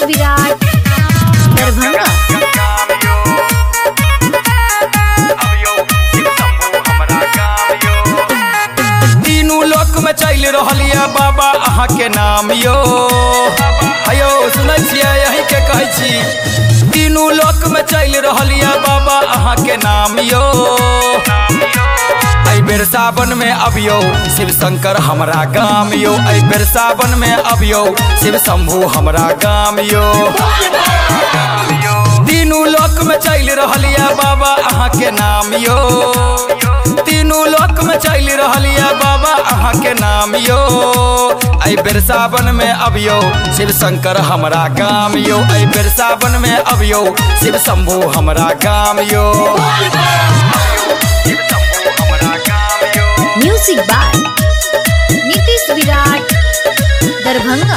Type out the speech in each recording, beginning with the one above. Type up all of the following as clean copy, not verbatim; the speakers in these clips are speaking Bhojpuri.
विराट दरभंगा। तीनों लोक में चल रहा बाबा अहाँ के नाम यो अयो सुनै छियै यही के कहै छी। तीनों लोक में चल रहा बाबा अहाँ के नाम यो ऐ बेर सावन में अबियो शिव शंकर हमरा गाम यो ऐ बेर सावन में अबियो शिव शंभू हमरा गाम यो। तीनों लोक में चल रहा बाबा अहाँ के नाम यो तीनों लोक में चल रहा बाबा अहाँ के नाम यो ऐ बेर सावन में अबियो शिव शंकर हमरा गाम यो ऐ बेर सावन में अबियो शिव शंभू हमरा गाम यो। Music by Nitish Virat Darbhanga.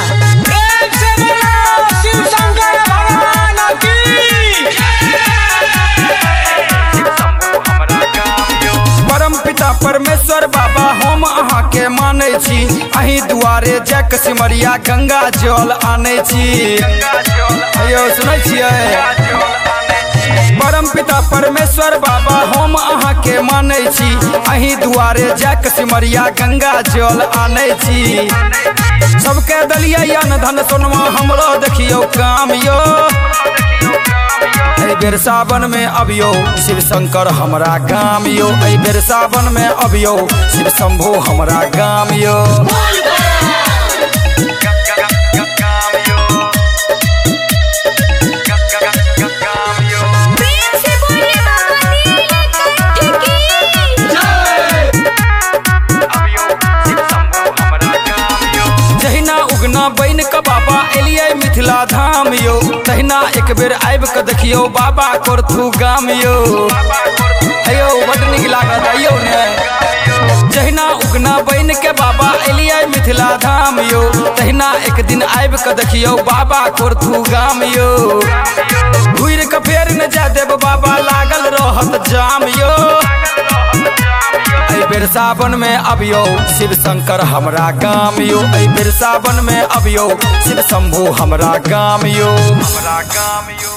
परम पिता परमेश्वर बाबा हम अहाँ के मानै छी अही दुआरे जक सिमरिया गंगा जल आनै छी। अयो सुनै छियै परम पिता परमेश्वर बाबा हम अहाँ के मानै छी अही दुआरे जक सिमरिया गंगा जल आनै छी। सबके दलिया अन्न धन सोनमा हमरो देखियो काम यो ऐ बेर सावन में अबियो शिव शंकर हमरा गाम यो ऐ बेर सावन में अबियो शिव शंभू हमरा गाम यो। जहिना उगना बन के बाबा एलियै मिथिला धाम यो तहिना एक बेर आबि के देखियो बाबा कोरथू गाम यो। अयो बड़ नीक लागत अयो ने जहिना उगना बन के बाबा एलियै मिथिला धाम यो तहिना एक दिन आबि के देखियो बाबा कोरथू गाम यो। घुर के फेर न जा देब बाबा लागल रहत जाम यो ऐ बेर सावन में अबियो शिव शंकर हमरा गाम यो ऐ बेर सावन में अबियो शिव शंभू हमरा गाम यो।